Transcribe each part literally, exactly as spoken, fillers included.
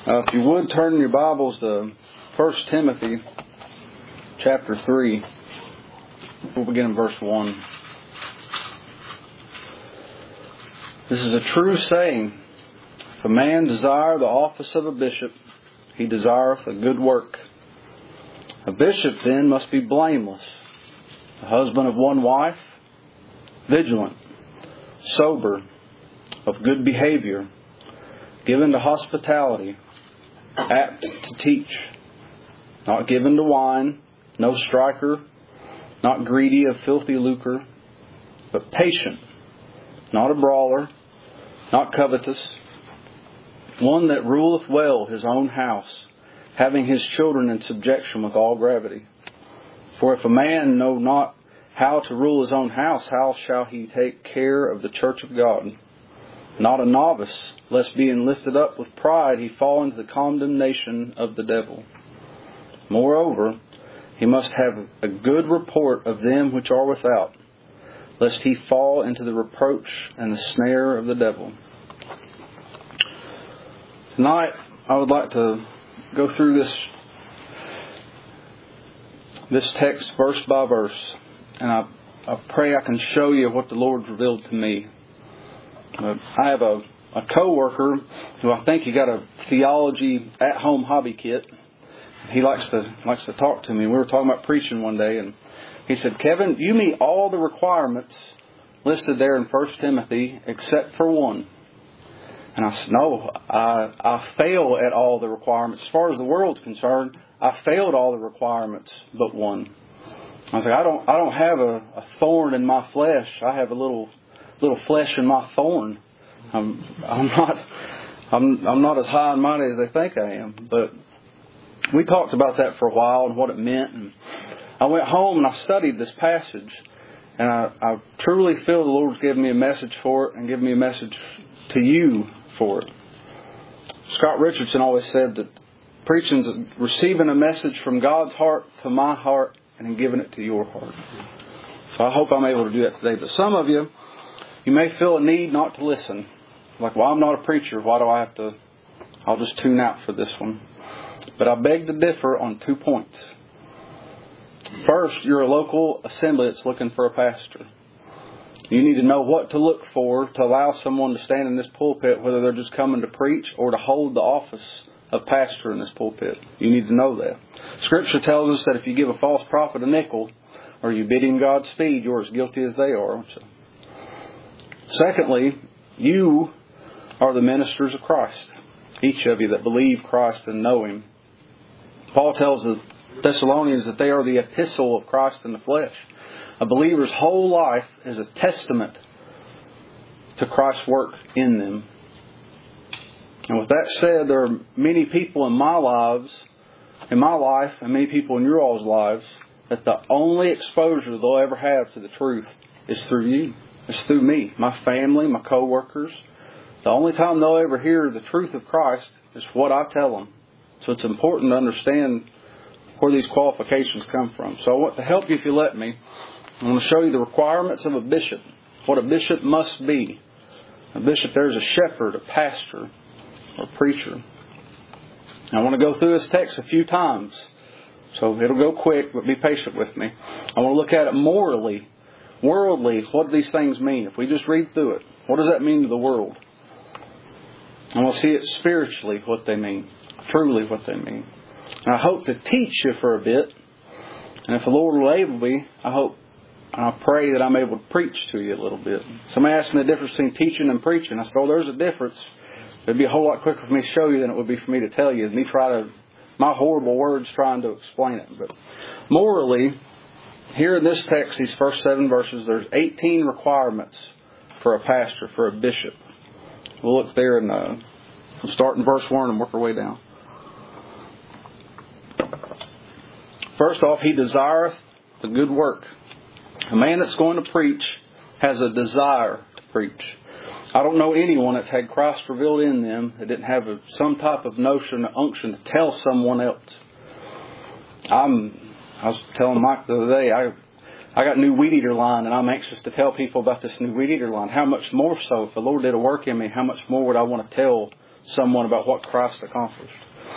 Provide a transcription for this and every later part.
Uh, if you would turn your Bibles to First Timothy chapter three. We'll begin in verse one. This is a true saying. If a man desire the office of a bishop, he desireth a good work. A bishop then must be blameless, the husband of one wife, vigilant, sober, of good behavior, given to hospitality, apt to teach, not given to wine, no striker, not greedy of filthy lucre, but patient, not a brawler, not covetous, one that ruleth well his own house, having his children in subjection with all gravity. For if a man know not how to rule his own house, how shall he take care of the church of God? Not a novice, lest being lifted up with pride he fall into the condemnation of the devil. Moreover, he must have a good report of them which are without, lest he fall into the reproach and the snare of the devil. Tonight, I would like to go through this this text verse by verse, and I, I pray I can show you what the Lord revealed to me. Uh, I have a, a co-worker who I think he got a theology at-home hobby kit. He likes to likes to talk to me. We were talking about preaching one day, and he said, "Kevin, you meet all the requirements listed there in First Timothy except for one." And I said, "No, I, I fail at all the requirements. As far as the world's concerned, I failed all the requirements but one." I was like, I don't I don't have a, a thorn in my flesh. I have a little little flesh in my thorn. I'm I'm not I'm I'm not as high and mighty as they think I am. But we talked about that for a while and what it meant. And I went home and I studied this passage, and I, I truly feel the Lord's given me a message for it and given me a message to you for it. Scott Richardson always said that preaching is receiving a message from God's heart to my heart and then giving it to your heart. So I hope I'm able to do that today. But some of you, you may feel a need not to listen. Like, well, I'm not a preacher. Why do I have to? I'll just tune out for this one. But I beg to differ on two points. First, you're a local assembly that's looking for a pastor. You need to know what to look for to allow someone to stand in this pulpit, whether they're just coming to preach or to hold the office of pastor in this pulpit. You need to know that. Scripture tells us that if you give a false prophet a nickel, or you bid him Godspeed, you're as guilty as they are, aren't you? Secondly, you are the ministers of Christ. Each of you that believe Christ and know Him. Paul tells the Thessalonians that they are the epistle of Christ in the flesh. A believer's whole life is a testament to Christ's work in them. And with that said, there are many people in my lives, in my life, and many people in your all's lives, that the only exposure they'll ever have to the truth is through you. It's through me, my family, my co-workers. The only time they'll ever hear the truth of Christ is what I tell them. So it's important to understand where these qualifications come from. So I want to help you if you let me. I want to show you the requirements of a bishop. What a bishop must be. A bishop, there's a shepherd, a pastor, or a preacher. I want to go through this text a few times. So it'll go quick, but be patient with me. I want to look at it morally. Worldly, what do these things mean? If we just read through it, what does that mean to the world? And we'll see it spiritually, what they mean. Truly what they mean. And I hope to teach you for a bit. And if the Lord will enable me, I hope and I pray that I'm able to preach to you a little bit. Somebody asked me the difference between teaching and preaching. I said, oh, there's a difference. It'd be a whole lot quicker for me to show you than it would be for me to tell you. Me try to, my horrible words trying to explain it. But morally, here in this text, these first seven verses, there's eighteen requirements for a pastor, for a bishop. We'll look there and uh, we'll start in verse one and work our way down. First off, he desireth a good work. A man that's going to preach has a desire to preach. I don't know anyone that's had Christ revealed in them that didn't have a, some type of notion or unction to tell someone else. I'm, I was telling Mike the other day, I I got a new weed eater line, and I'm anxious to tell people about this new weed eater line. How much more so, if the Lord did a work in me, how much more would I want to tell someone about what Christ accomplished.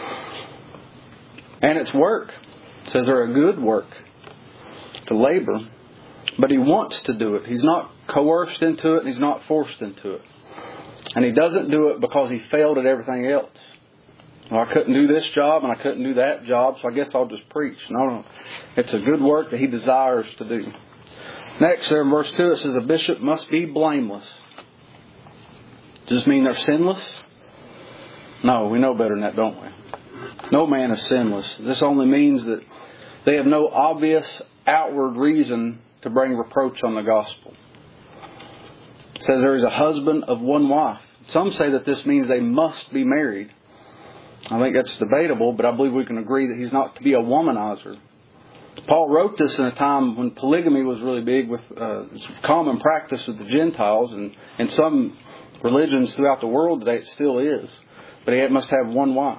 And it's work. It says they're a good work to labor. But he wants to do it. He's not coerced into it and he's not forced into it. And he doesn't do it because he failed at everything else. Well, I couldn't do this job and I couldn't do that job, so I guess I'll just preach. No, no. It's a good work that he desires to do. Next, there in verse two, it says a bishop must be blameless. Does this mean they're sinless? No, we know better than that, don't we? No man is sinless. This only means that they have no obvious outward reason to bring reproach on the gospel. It says there is a husband of one wife. Some say that this means they must be married. I think that's debatable, but I believe we can agree that he's not to be a womanizer. Paul wrote this in a time when polygamy was really big, with uh, common practice with the Gentiles, and in some religions throughout the world today it still is. But he must have one wife.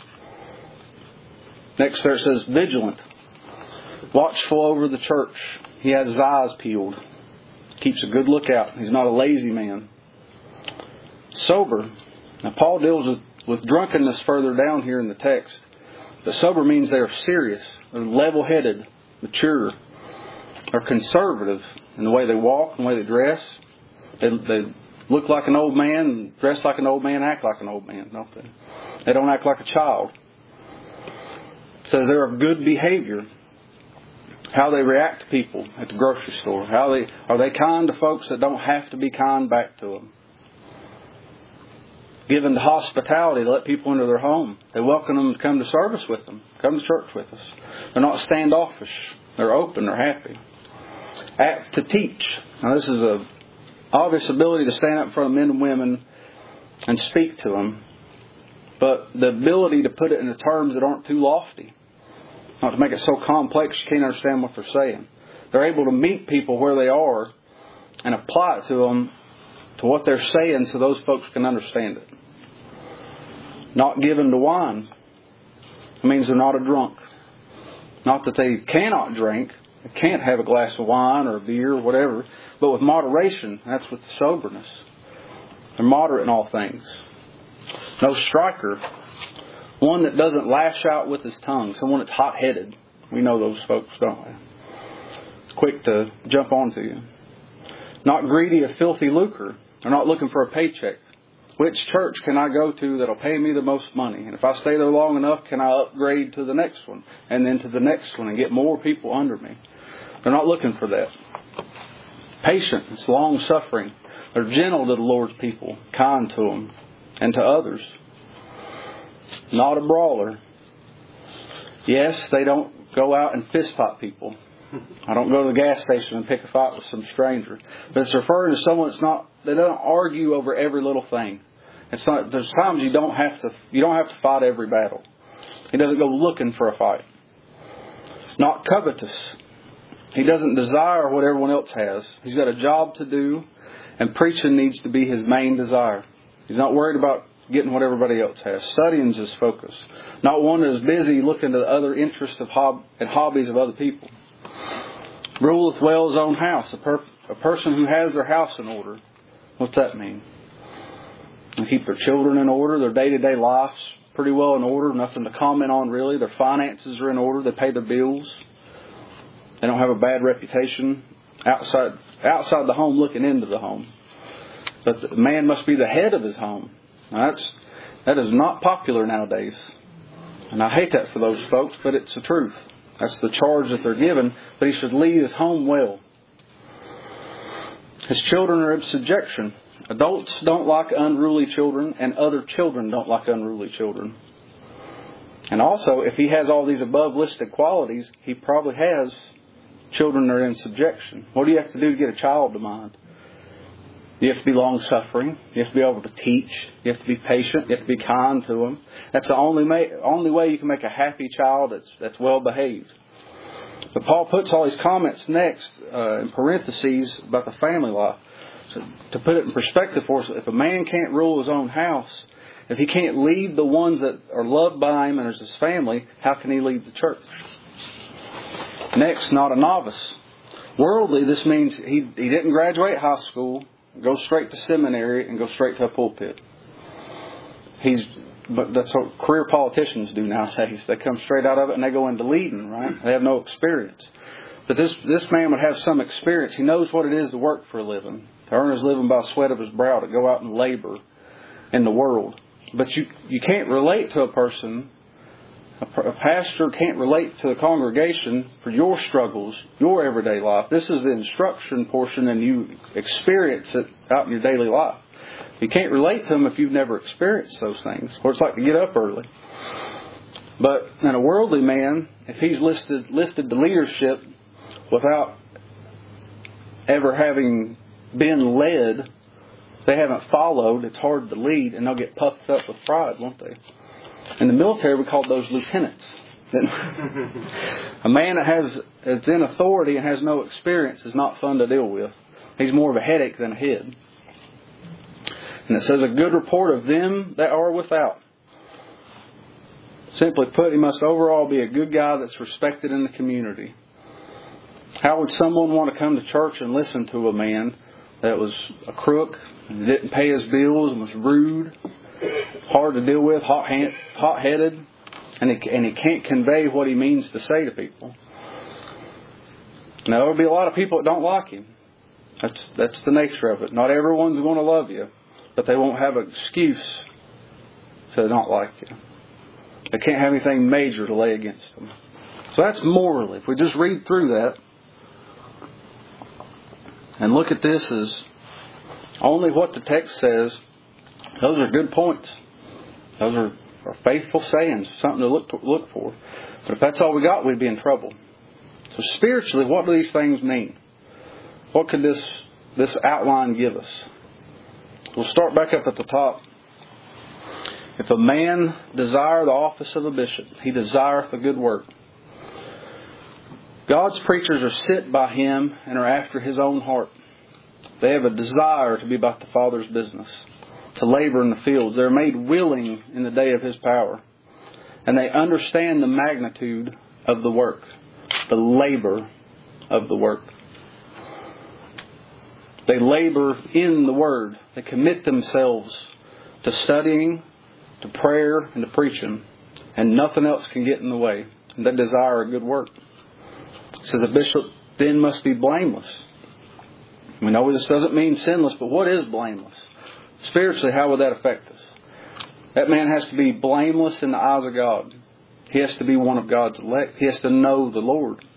Next there it says vigilant, watchful over the church. He has his eyes peeled, keeps a good lookout. He's not a lazy man. Sober. Now Paul deals with, with drunkenness further down here in the text. But sober means they are serious, they're level-headed, mature, they're conservative in the way they walk, in the way they dress. They, they look like an old man, dress like an old man, act like an old man, don't they? They don't act like a child. It says they're of good behavior. How they react to people at the grocery store. How they are they kind to folks that don't have to be kind back to them. Given to hospitality to let people into their home. They welcome them to come to service with them. Come to church with us. They're not standoffish. They're open. They're happy. Apt to teach. Now this is a obvious ability to stand up in front of men and women and speak to them. But the ability to put it in terms that aren't too lofty. Not to make it so complex you can't understand what they're saying. They're able to meet people where they are and apply it to them, to what they're saying, so those folks can understand it. Not given to wine. It means they're not a drunk. Not that they cannot drink. They can't have a glass of wine or a beer or whatever. But with moderation, that's with soberness. They're moderate in all things. No striker. One that doesn't lash out with his tongue. Someone that's hot-headed. We know those folks, don't we? Quick to jump onto you. Not greedy of filthy lucre. They're not looking for a paycheck. Which church can I go to that'll pay me the most money? And if I stay there long enough, can I upgrade to the next one? And then to the next one and get more people under me? They're not looking for that. Patient. It's long-suffering. They're gentle to the Lord's people. Kind to them. And to others. Not a brawler. Yes, they don't go out and fist fight people. I don't go to the gas station and pick a fight with some stranger. But it's referring to someone that's not, they don't argue over every little thing. It's not, there's times you don't have to, you don't have to fight every battle. He doesn't go looking for a fight. Not covetous. He doesn't desire what everyone else has. He's got a job to do, and preaching needs to be his main desire. He's not worried about getting what everybody else has. Studying is his focus. Not one that is busy looking to the other interests of hob- and hobbies of other people. Ruleth well his own house. A, per- a person who has their house in order. What's that mean? They keep their children in order. Their day-to-day life's pretty well in order. Nothing to comment on really. Their finances are in order. They pay their bills. They don't have a bad reputation outside outside the home, looking into the home. But the man must be the head of his home. Now that's that is not popular nowadays. And I hate that for those folks, but it's the truth. That's the charge that they're given. But he should lead his home well. His children are in subjection. Adults don't like unruly children, and other children don't like unruly children. And also, if he has all these above listed qualities, he probably has children that are in subjection. What do you have to do to get a child to mind? You have to be long-suffering. You have to be able to teach. You have to be patient. You have to be kind to them. That's the only ma- only way you can make a happy child that's, that's well-behaved. But Paul puts all these comments next uh, in parentheses about the family life. So to put it in perspective for us, if a man can't rule his own house, if he can't lead the ones that are loved by him and as his family, how can he lead the church? Next, not a novice. Worldly, this means he, he didn't graduate high school, go straight to seminary, and go straight to a pulpit. He's, but that's what career politicians do nowadays. They come straight out of it and they go into leading, right? They have no experience. But this this man would have some experience. He knows what it is to work for a living, to earn his living by the sweat of his brow, to go out and labor in the world. But you, you can't relate to a person, a, a pastor can't relate to the congregation for your struggles, your everyday life. This is the instruction portion, and you experience it out in your daily life. You can't relate to them if you've never experienced those things, what it's like to get up early. But in a worldly man, if he's listed, lifted to leadership without ever having been led, they haven't followed, it's hard to lead, and they'll get puffed up with pride, won't they? In the military, we call those lieutenants. A man that has that's in authority and has no experience is not fun to deal with. He's more of a headache than a head. And it says a good report of them that are without. Simply put, he must overall be a good guy that's respected in the community. How would someone want to come to church and listen to a man that was a crook and didn't pay his bills and was rude, hard to deal with, hot-hand, hot-headed, and he, and he can't convey what he means to say to people? Now, there will be a lot of people that don't like him. That's that's the nature of it. Not everyone's going to love you, but they won't have an excuse to not like you. They can't have anything major to lay against them. So that's morally. If we just read through that and look at this as only what the text says, those are good points. Those are, are faithful sayings, something to look to, look for. But if that's all we got, we'd be in trouble. So spiritually, what do these things mean? What could this this outline give us? We'll start back up at the top. If a man desire the office of a bishop, he desireth a good work. God's preachers are sent by him and are after his own heart. They have a desire to be about the Father's business, to labor in the fields. They're made willing in the day of his power. And they understand the magnitude of the work, the labor of the work. They labor in the Word. They commit themselves to studying, to prayer, and to preaching. And nothing else can get in the way. And they desire a good work. It says a bishop then must be blameless. We know this doesn't mean sinless, but what is blameless? Spiritually, how would that affect us? That man has to be blameless in the eyes of God. He has to be one of God's elect. He has to know the Lord.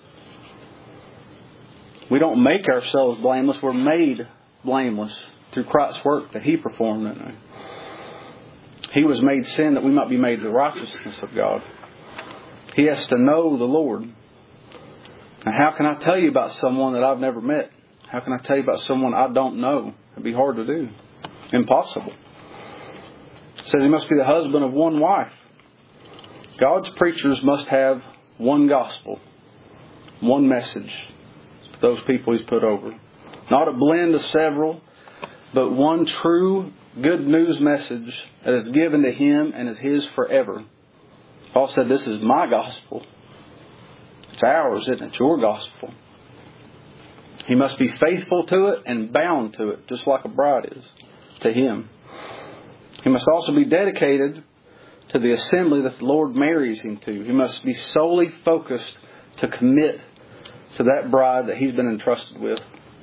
We don't make ourselves blameless. We're made blameless through Christ's work that He performed in us. He was made sin that we might be made the righteousness of God. He has to know the Lord. Now, how can I tell you about someone that I've never met? How can I tell you about someone I don't know? It'd be hard to do. Impossible. It says he must be the husband of one wife. God's preachers must have one gospel, one message to those people He's put over. Not a blend of several, but one true good news message that is given to him and is his forever. Paul said, this is my gospel. It's ours, isn't it? It's your gospel. He must be faithful to it and bound to it, just like a bride is to Him. He must also be dedicated to the assembly that the Lord marries him to. He must be solely focused to commit to that bride that he's been entrusted with.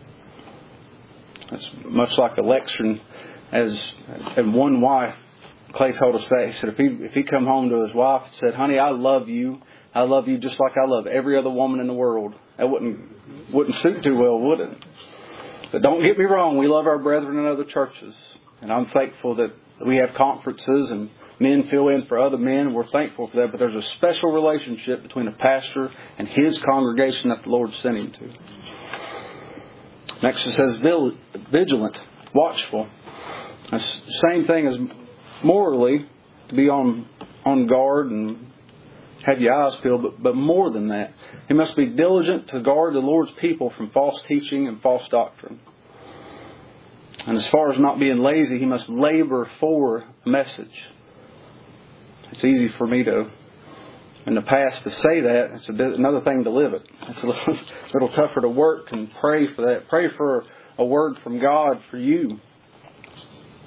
It's much like election. As and one wife, Clay told us that. He said if he if he come home to his wife and said, honey, I love you. I love you just like I love every other woman in the world. That wouldn't wouldn't suit too well, would it? But don't get me wrong, we love our brethren in other churches. And I'm thankful that we have conferences and men fill in for other men. We're thankful for that. But there's a special relationship between a pastor and his congregation that the Lord sent him to. Next it says vigilant, watchful. That's the same thing as morally, to be on on guard and have your eyes peeled, but, but more than that. He must be diligent to guard the Lord's people from false teaching and false doctrine. And as far as not being lazy, he must labor for a message. It's easy for me to, in the past, to say that. It's a, another thing to live it. It's a little, little tougher to work and pray for that. Pray for a word from God for you.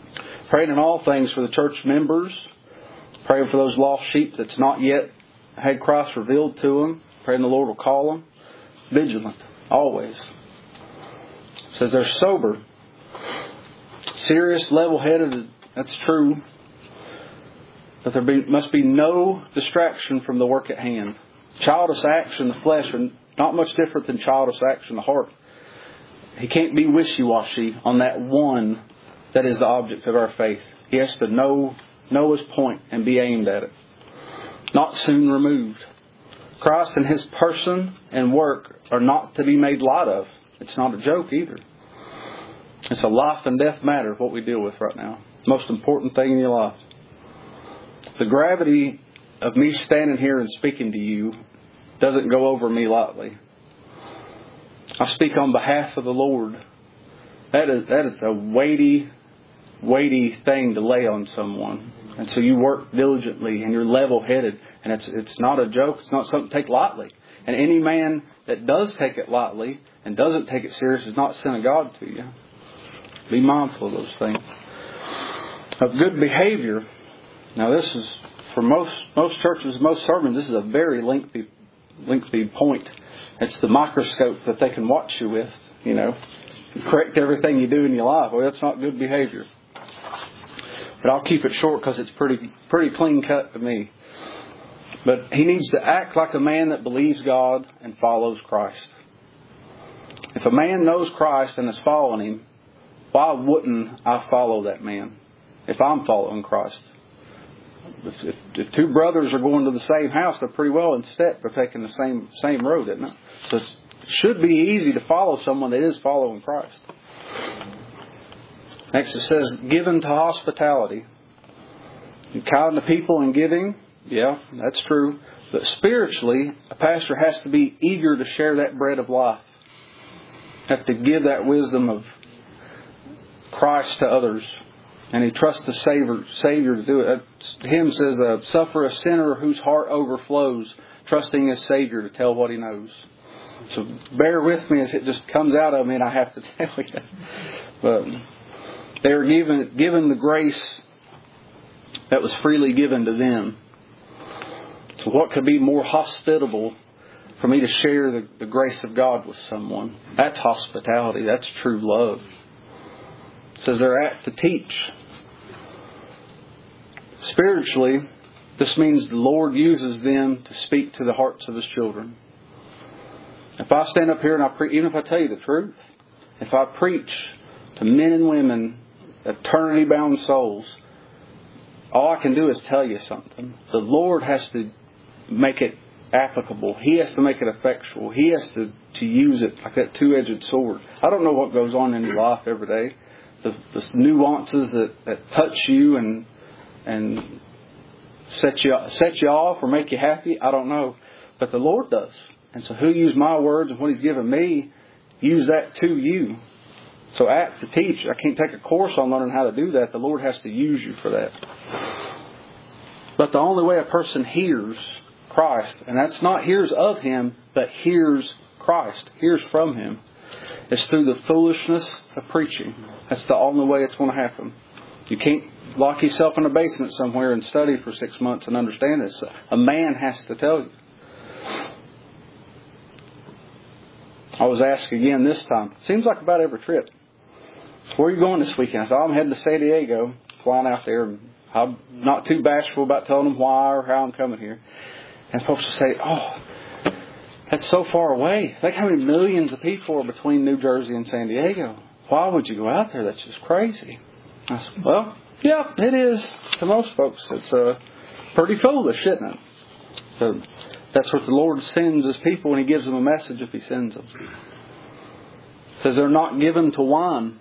Praying in all things for the church members. Praying for those lost sheep that's not yet had Christ revealed to them. Praying the Lord will call them. Vigilant, always. It says they're sober. Serious, level-headed, that's true. But there be, must be no distraction from the work at hand. Childish acts in the flesh are not much different than childish acts in the heart. He can't be wishy-washy on that one that is the object of our faith. He has to know, know his point and be aimed at it. Not soon removed. Christ and His person and work are not to be made light of. It's not a joke either. It's a life and death matter, what we deal with right now. Most important thing in your life. The gravity of me standing here and speaking to you doesn't go over me lightly. I speak on behalf of the Lord. That is, that is a weighty, weighty thing to lay on someone. And so you work diligently and you're level-headed. And it's it's not a joke. It's not something to take lightly. And any man that does take it lightly and doesn't take it serious is not sent of God to you. Be mindful of those things. Of good behavior. Now this is, for most most churches, most sermons, this is a very lengthy lengthy point. It's the microscope that they can watch you with, you know. Correct everything you do in your life. Well, that's not good behavior. But I'll keep it short because it's pretty pretty clean cut to me. But he needs to act like a man that believes God and follows Christ. If a man knows Christ and is following Him, why wouldn't I follow that man if I'm following Christ? If, if, if two brothers are going to the same house, they're pretty well in step. They're taking the same same road, isn't it? So it should be easy to follow someone that is following Christ. Next it says, given to hospitality. And kind to people and giving, yeah, that's true. But spiritually, a pastor has to be eager to share that bread of life. Have to give that wisdom of Christ to others. And he trusts the Savior, Savior to do it. The hymn says, uh, suffer a sinner whose heart overflows, trusting his Savior to tell what he knows. So bear with me as it just comes out of me and I have to tell you. But they were given, given the grace that was freely given to them. So what could be more hospitable for me to share the, the grace of God with someone? That's hospitality. That's true love. It says they're apt to teach. Spiritually, this means the Lord uses them to speak to the hearts of His children. If I stand up here and I preach, even if I tell you the truth, if I preach to men and women, eternity-bound souls, all I can do is tell you something. The Lord has to make it applicable. He has to make it effectual. He has to, to use it like that two-edged sword. I don't know what goes on in your life every day. The, the nuances that, that touch you and and set you set you off or make you happy, I don't know. But the Lord does. And so He'll use my words and what He's given me, use that to you. So apt to teach. I can't take a course on learning how to do that. The Lord has to use you for that. But the only way a person hears Christ, and that's not hears of Him, but hears Christ, hears from Him, is through the foolishness of preaching. That's the only way it's going to happen. You can't lock yourself in a basement somewhere and study for six months and understand this. A man has to tell you. I was asked again this time. Seems like about every trip. Where are you going this weekend? I said, I'm heading to San Diego, flying out there. I'm not too bashful about telling them why or how I'm coming here. And folks will say, oh, that's so far away. Think how many millions of people are between New Jersey and San Diego. Why would you go out there? That's just crazy. I said, well, yeah, it is. To most folks, it's uh, pretty foolish, isn't it? So that's what the Lord sends His people when He gives them a message if He sends them. It says they're not given to wine.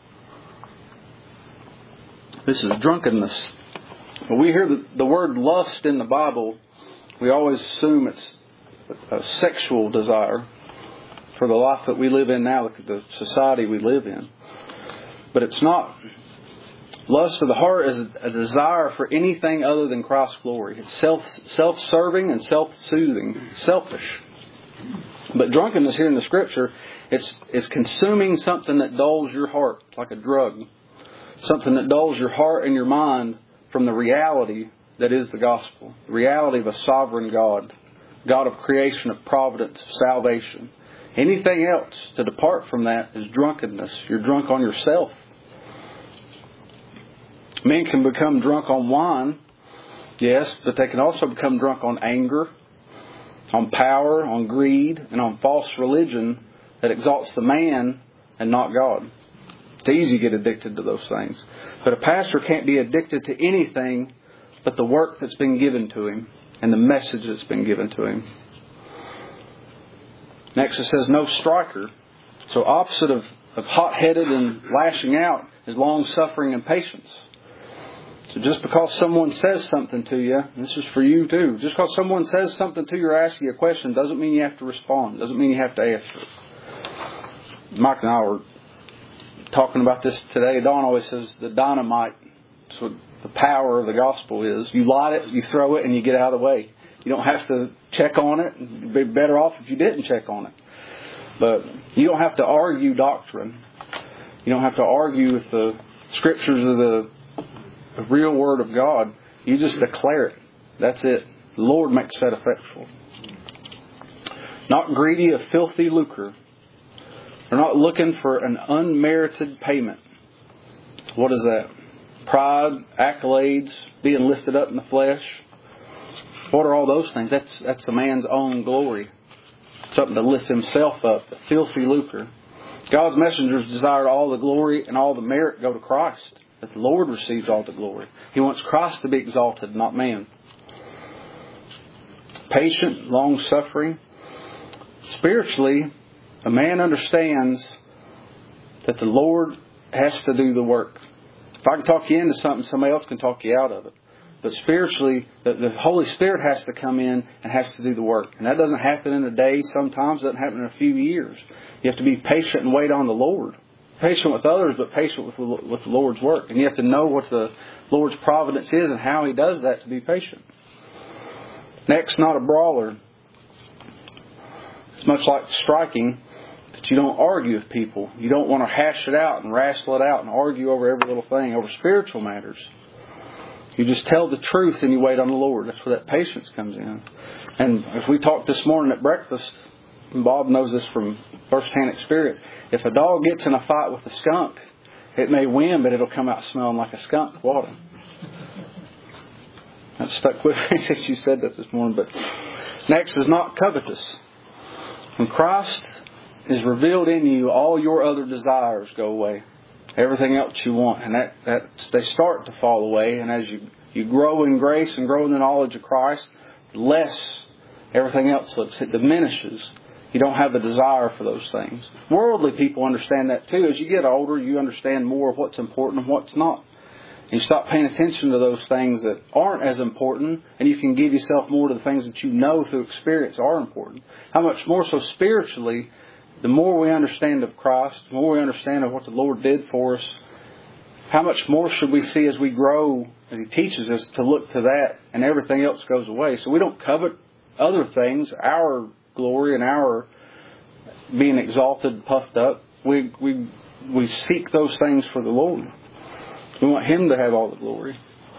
This is drunkenness. When we hear the, the word lust in the Bible, we always assume it's a sexual desire for the life that we live in now, the society we live in. But it's not. Lust of the heart is a desire for anything other than Christ's glory. It's self, self-serving and self-soothing, selfish. But drunkenness here in the Scripture, it's, it's consuming something that dulls your heart, like a drug. Something that dulls your heart and your mind from the reality that is the gospel. The reality of a sovereign God. God of creation, of providence, of salvation. Anything else to depart from that is drunkenness. You're drunk on yourself. Men can become drunk on wine, yes, but they can also become drunk on anger, on power, on greed, and on false religion that exalts the man and not God. It's easy to get addicted to those things. But a pastor can't be addicted to anything but the work that's been given to him and the message that's been given to him. Next it says, no striker. So opposite of, of hot-headed and lashing out is long-suffering and patience. So just because someone says something to you, this is for you too, just because someone says something to you or asks you a question doesn't mean you have to respond. Doesn't mean you have to answer. Mike and I were talking about this today. Don always says the dynamite, that's what the power of the gospel is. You light it, you throw it, and you get out of the way. You don't have to check on it. You'd be better off if you didn't check on it. But you don't have to argue doctrine. You don't have to argue with the scriptures of the, the real word of God. You just declare it. That's it. The Lord makes that effectual. Not greedy of filthy lucre. They're not looking for an unmerited payment. What is that? Pride, accolades, being lifted up in the flesh. What are all those things? That's that's the man's own glory. Something to lift himself up. The filthy lucre. God's messengers desire all the glory and all the merit go to Christ. That the Lord receives all the glory. He wants Christ to be exalted, not man. Patient, long-suffering. Spiritually, a man understands that the Lord has to do the work. If I can talk you into something, somebody else can talk you out of it. But spiritually, the, the Holy Spirit has to come in and has to do the work. And that doesn't happen in a day. Sometimes it doesn't happen in a few years. You have to be patient and wait on the Lord. Patient with others, but patient with, with the Lord's work. And you have to know what the Lord's providence is and how He does that to be patient. Next, not a brawler. It's much like striking, that you don't argue with people. You don't want to hash it out and wrestle it out and argue over every little thing, over spiritual matters. You just tell the truth and you wait on the Lord. That's where that patience comes in. And as we talked this morning at breakfast, and Bob knows this from first-hand experience, if a dog gets in a fight with a skunk, it may win, but it'll come out smelling like a skunk water. That stuck with me since you said that this morning. But next is not covetous. When Christ is revealed in you, all your other desires go away. Everything else you want. And that, that they start to fall away. And as you, you grow in grace and grow in the knowledge of Christ, less everything else looks. It diminishes. You don't have a desire for those things. Worldly people understand that too. As you get older, you understand more of what's important and what's not. And you stop paying attention to those things that aren't as important, and you can give yourself more to the things that you know through experience are important. How much more so spiritually, the more we understand of Christ, the more we understand of what the Lord did for us, how much more should we see as we grow, as He teaches us to look to that, and everything else goes away. So we don't covet other things, our glory and our being exalted, puffed up. We we we seek those things for the Lord. We want Him to have all the glory.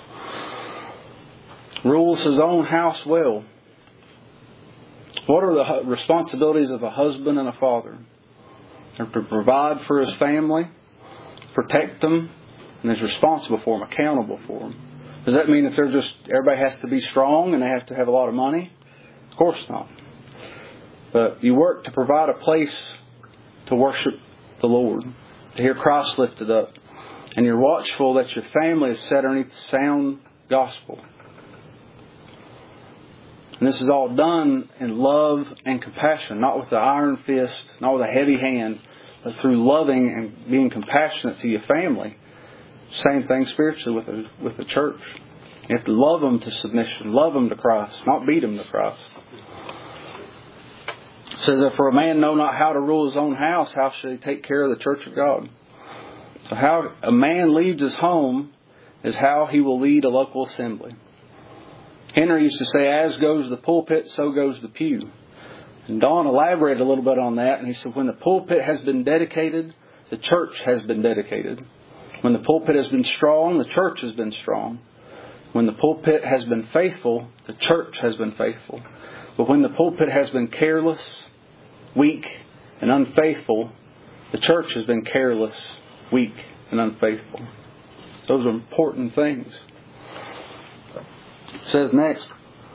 Rules His own house well. What are the responsibilities of a husband and a father? They're to provide for his family, protect them, and is responsible for them, accountable for them. Does that mean that they're just everybody has to be strong and they have to have a lot of money? Of course not. But you work to provide a place to worship the Lord, to hear Christ lifted up. And you're watchful that your family is set underneath the sound gospel. And this is all done in love and compassion, not with the iron fist, not with a heavy hand, but through loving and being compassionate to your family. Same thing spiritually with the, with the church. You have to love them to submission, love them to Christ, not beat them to Christ. It says that for a man know not how to rule his own house, how shall he take care of the church of God? So how a man leads his home is how he will lead a local assembly. Henry used to say, as goes the pulpit, so goes the pew. And Don elaborated a little bit on that. And he said, when the pulpit has been dedicated, the church has been dedicated. When the pulpit has been strong, the church has been strong. When the pulpit has been faithful, the church has been faithful. But when the pulpit has been careless, weak, and unfaithful, the church has been careless, weak, and unfaithful. Those are important things. It says next,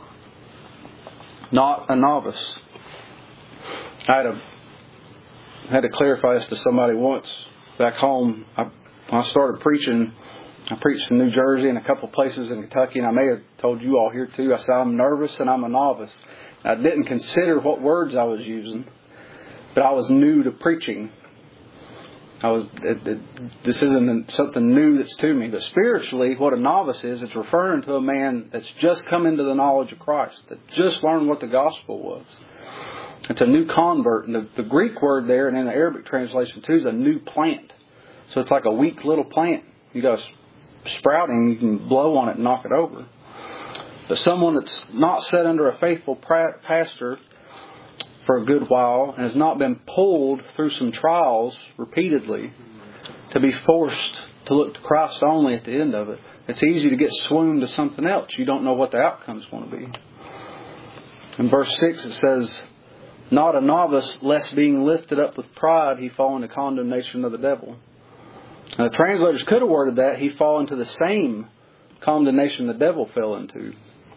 not a novice. I had, a, had to clarify this to somebody once back home. I, when I started preaching, I preached in New Jersey and a couple places in Kentucky, and I may have told you all here too. I said I'm nervous and I'm a novice. I didn't consider what words I was using, but I was new to preaching. I was. It, it, this isn't something new that's to me, but spiritually, what a novice is, it's referring to a man that's just come into the knowledge of Christ, that just learned what the gospel was. It's a new convert, and the, the Greek word there, and in the Arabic translation too, is a new plant. So it's like a weak little plant. You got sprouting, you can blow on it and knock it over. But someone that's not set under a faithful pastor for a good while and has not been pulled through some trials repeatedly to be forced to look to Christ only at the end of it, it's easy to get swooned to something else. You don't know what the outcome's going to be. In verse six it says, not a novice, lest being lifted up with pride he fall into condemnation of the devil. Now, the translators could have worded that he fall into the same condemnation the devil fell into.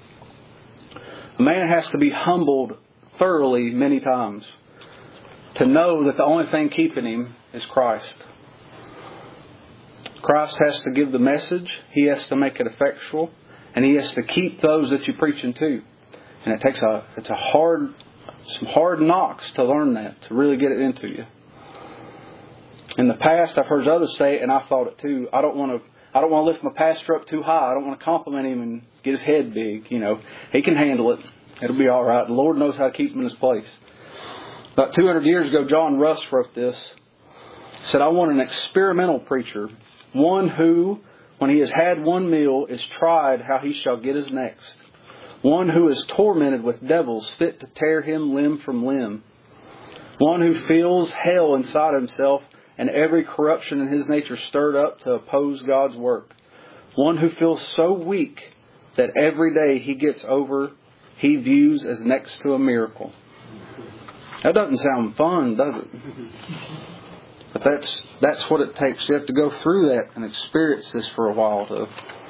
A man has to be humbled thoroughly many times to know that the only thing keeping him is Christ. Christ has to give the message. He has to make it effectual. And He has to keep those that you're preaching to. And it takes a, it's a hard, some hard knocks to learn that, to really get it into you. In the past, I've heard others say it, and I thought it too. I don't want to, I don't want to lift my pastor up too high. I don't want to compliment him and get his head big. You know, he can handle it. It'll be all right. The Lord knows how to keep him in his place. About two hundred years ago, John Russ wrote this. He said, I want an experimental preacher, one who, when he has had one meal, is tried how he shall get his next. One who is tormented with devils fit to tear him limb from limb. One who feels hell inside himself and every corruption in his nature stirred up to oppose God's work. One who feels so weak that every day he gets over, he views as next to a miracle. That doesn't sound fun, does it? But that's that's what it takes. You have to go through that and experience this for a while to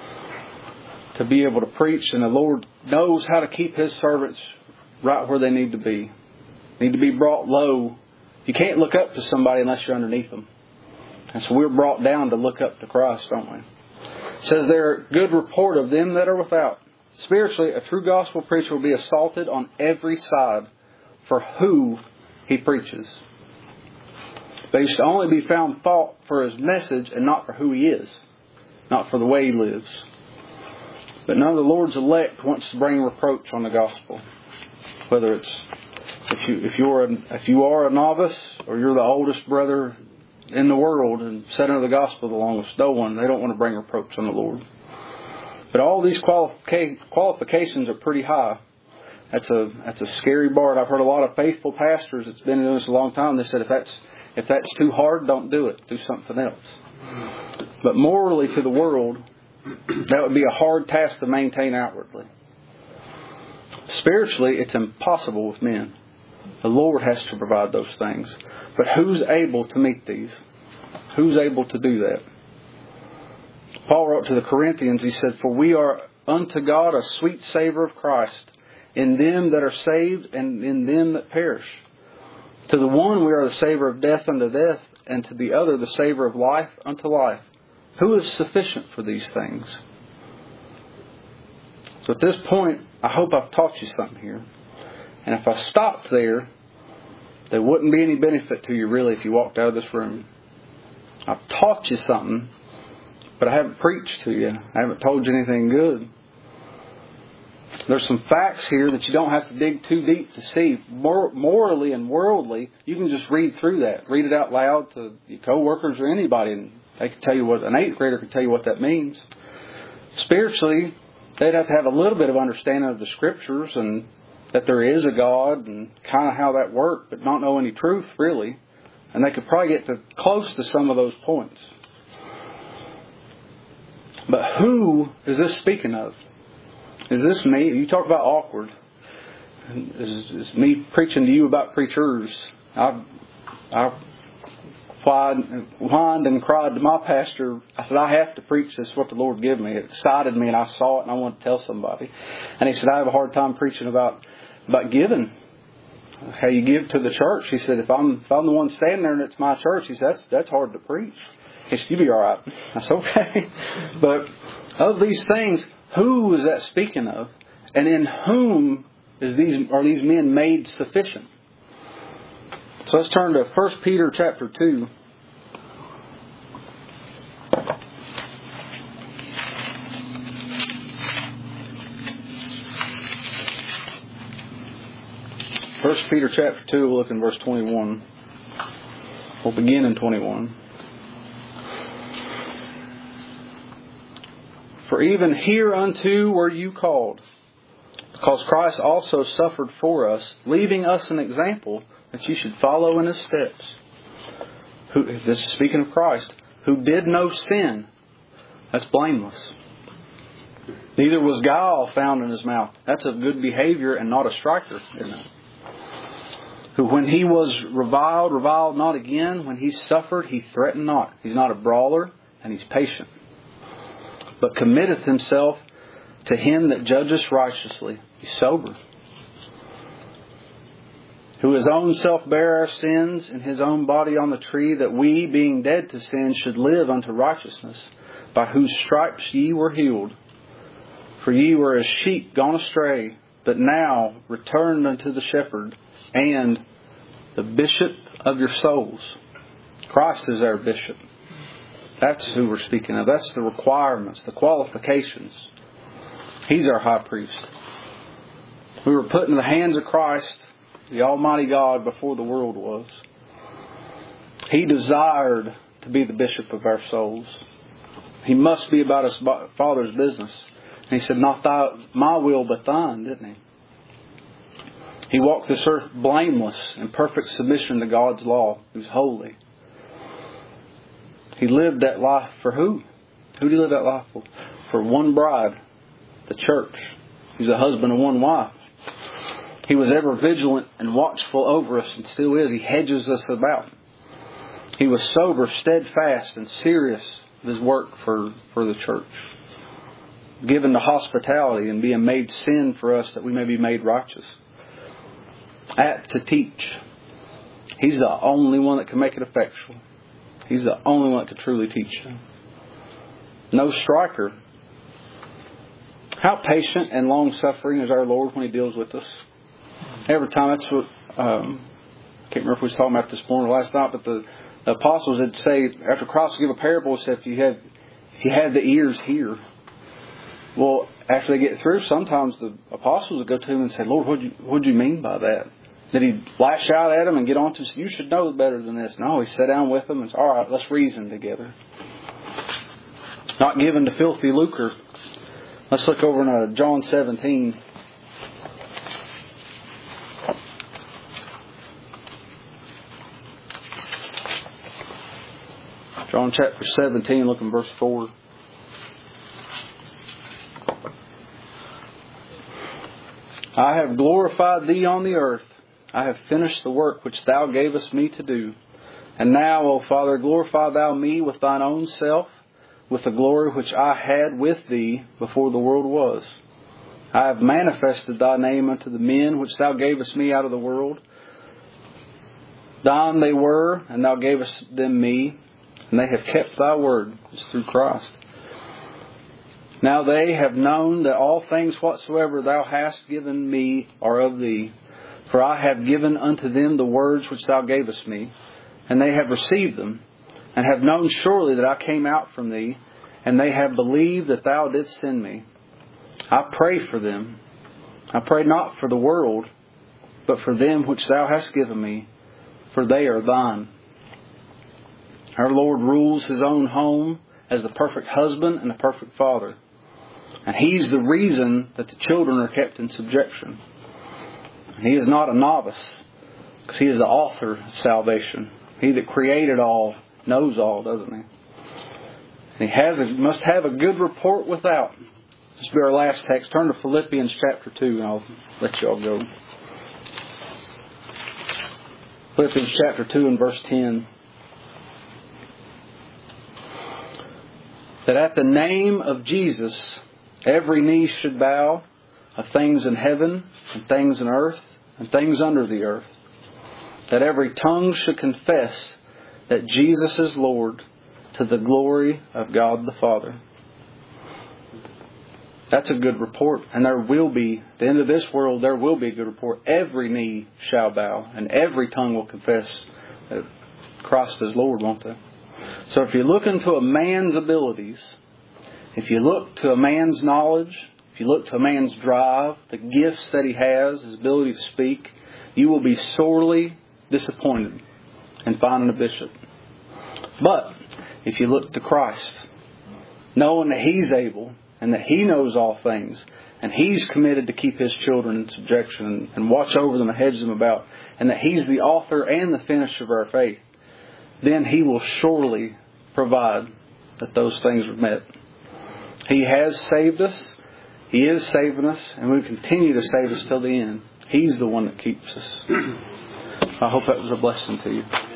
to be able to preach. And the Lord knows how to keep His servants right where they need to be. Need to be brought low. You can't look up to somebody unless you're underneath them. And so we're brought down to look up to Christ, don't we? It says there, good report of them that are without. Spiritually, a true gospel preacher will be assaulted on every side for who he preaches. But he should only be found fault for his message and not for who he is. Not for the way he lives. But none of the Lord's elect wants to bring reproach on the gospel. Whether it's If you if you're a, if you are a novice or you're the oldest brother in the world and set under the gospel the longest, no one, they don't want to bring reproach on the Lord. But all these qualifica- qualifications are pretty high. That's a that's a scary bar. I've heard a lot of faithful pastors that's been doing this a long time. They said if that's if that's too hard, don't do it. Do something else. But morally to the world, that would be a hard task to maintain outwardly. Spiritually, it's impossible with men. The Lord has to provide those things. But who's able to meet these? Who's able to do that? Paul wrote to the Corinthians, he said, for we are unto God a sweet savour of Christ, in them that are saved and in them that perish. To the one we are the savour of death unto death, and to the other the savour of life unto life. Who is sufficient for these things? So at this point, I hope I've taught you something here. And if I stopped there, there wouldn't be any benefit to you really if you walked out of this room. I've taught you something, but I haven't preached to you. I haven't told you anything good. There's some facts here that you don't have to dig too deep to see. Mor- morally and worldly, you can just read through that. Read it out loud to your coworkers or anybody, and they can tell you what, an eighth grader can tell you what that means. Spiritually, they'd have to have a little bit of understanding of the Scriptures and that there is a God and kind of how that worked, but not know any truth really. And they could probably get to close to some of those points. But who is this speaking of? Is this me? You talk about awkward. Is, is me preaching to you about preachers? I've, I've whined, whined and cried to my pastor. I said, I have to preach this, what the Lord gave me. It excited me and I saw it and I want to tell somebody. And he said, I have a hard time preaching about, about giving. How you give to the church. He said, if I'm if I'm the one standing there and it's my church, he said, that's, that's hard to preach. He said, you'll be all right. That's okay. But of these things, who is that speaking of? And in whom is these are these men made sufficient? So let's turn to First Peter chapter two. First Peter chapter two, we'll look in verse twenty-one. We'll begin in twenty-one. For even hereunto were you called, because Christ also suffered for us, leaving us an example that you should follow in His steps. Who, this is speaking of Christ, who did no sin. That's blameless. Neither was guile found in His mouth. That's a good behavior and not a striker, isn't it? Who when He was reviled, reviled not again. When He suffered, He threatened not. He's not a brawler, and He's patient. But committeth himself to Him that judgeth righteously. He's sober. Who His own self bare our sins in His own body on the tree, that we, being dead to sin, should live unto righteousness, by whose stripes ye were healed. For ye were as sheep gone astray, but now returned unto the shepherd and the bishop of your souls. Christ is our bishop. That's who we're speaking of. That's the requirements, the qualifications. He's our high priest. We were put in the hands of Christ, the Almighty God, before the world was. He desired to be the bishop of our souls. He must be about His Father's business. And He said, not thy, my will, but thine, didn't He? He walked this earth blameless in perfect submission to God's law. He was holy. He lived that life for who? Who did He live that life for? For one bride, the church. He was a husband of one wife. He was ever vigilant and watchful over us, and still is. He hedges us about. He was sober, steadfast, and serious with His work for, for the church. Given to hospitality and being made sin for us that we may be made righteous. Apt to teach. He's the only one that can make it effectual. He's the only one that can truly teach you. No striker. How patient and long-suffering is our Lord when He deals with us. Every time, that's what, um, I can't remember if we was talking about this morning or last night, but the, the apostles would say, after Christ would give a parable, he said, if you have, if you have the ears, hear. Well, after they get through, sometimes the apostles would go to Him and say, Lord, what do you, what'd you mean by that? Did He lash out at them and get on to them? You should know better than this. No, He sat down with them and said, all right, let's reason together. Not given to filthy lucre. Let's look over in uh, John seventeen. John chapter seventeen, look in verse four. I have glorified Thee on the earth. I have finished the work which Thou gavest me to do. And now, O Father, glorify Thou me with Thine own self, with the glory which I had with Thee before the world was. I have manifested Thy name unto the men which Thou gavest me out of the world. Thine they were, and Thou gavest them me, and they have kept Thy word. It's through Christ. Now they have known that all things whatsoever Thou hast given me are of Thee. For I have given unto them the words which Thou gavest me, and they have received them, and have known surely that I came out from Thee, and they have believed that Thou didst send me. I pray for them. I pray not for the world, but for them which Thou hast given me, for they are Thine. Our Lord rules His own home as the perfect husband and the perfect father. And He's the reason that the children are kept in subjection. And He is not a novice, because He is the author of salvation. He that created all knows all, doesn't He? He has a, must have a good report without. This will be our last text. Turn to Philippians chapter two, and I'll let you all go. Philippians chapter two and verse ten. That at the name of Jesus, every knee should bow, of things in heaven, and things in earth, and things under the earth. That every tongue should confess that Jesus is Lord, to the glory of God the Father. That's a good report. And there will be, at the end of this world, there will be a good report. Every knee shall bow, and every tongue will confess that Christ is Lord, won't they? So if you look into a man's abilities, if you look to a man's knowledge, if you look to a man's drive, the gifts that he has, his ability to speak, you will be sorely disappointed in finding a bishop. But if you look to Christ, knowing that He's able and that He knows all things, and He's committed to keep His children in subjection and watch over them and hedge them about, and that He's the author and the finisher of our faith, then He will surely provide that those things are met. He has saved us. He is saving us, and will continue to save us till the end. He's the one that keeps us. I hope that was a blessing to you.